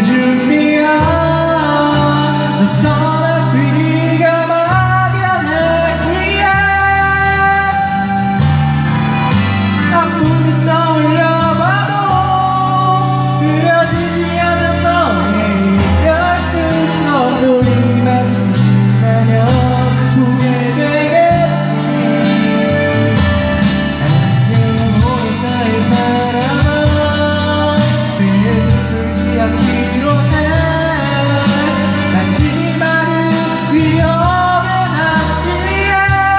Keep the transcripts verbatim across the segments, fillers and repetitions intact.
이별 준비야. 넌 떠난 뒤가 막연했기에 아무리 떠올려봐도 그려지지 않는 너의 이별 표정. 우리만 지나면 후회되겠지. 안녕 오늘 나의 사랑아, 내 슬프지 않기로 해. 마지막은 기억에 남기에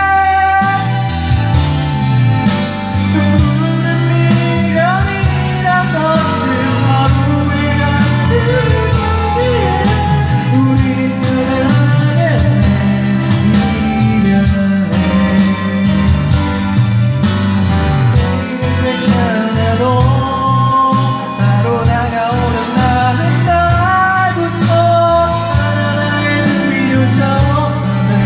눈물은 미련이란 덧친 서로의 가슴에 우리 편하게 이별해. 괜찮아도 바로 다가오는 나는 날부터 하나하나의 준비를 쳤네.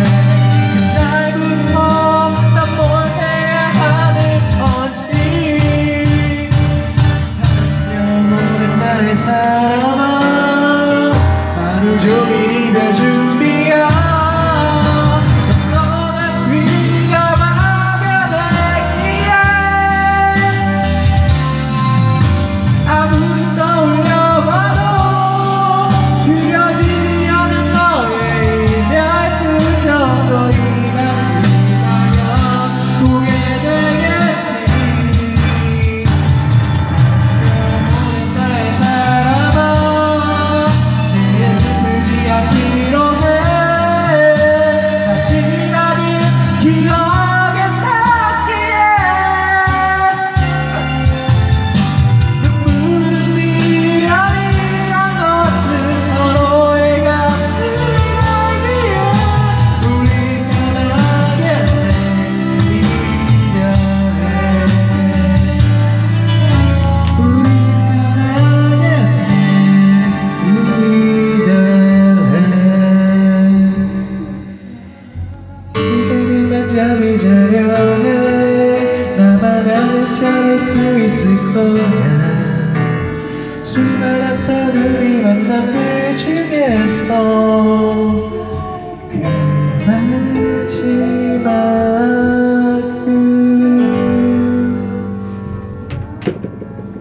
그날부터 난 뭘 해야 하는 건지. 안녕 오랜 나의 사람아, 하루 종일 이별 준비야. 넌 떠난 뒤가 막연했기에 아무리 떠올려봐도 그려지지 않은 너의 이별 표정. 너희가 지나면 후회되겠지. 오랜 나의 사람아, 내 슬프지 않기로 해. 마지막은 기억에 남기에 눈물은 미련이란 덧을 서로의 가슴에 달기에 우리 편하게 이별해. 우리 편하게 이별해. 이제 그만 잠이 자려 해. 나만 아는 잘할 수 있을 거야. 수많았던 우리 만남들 중에서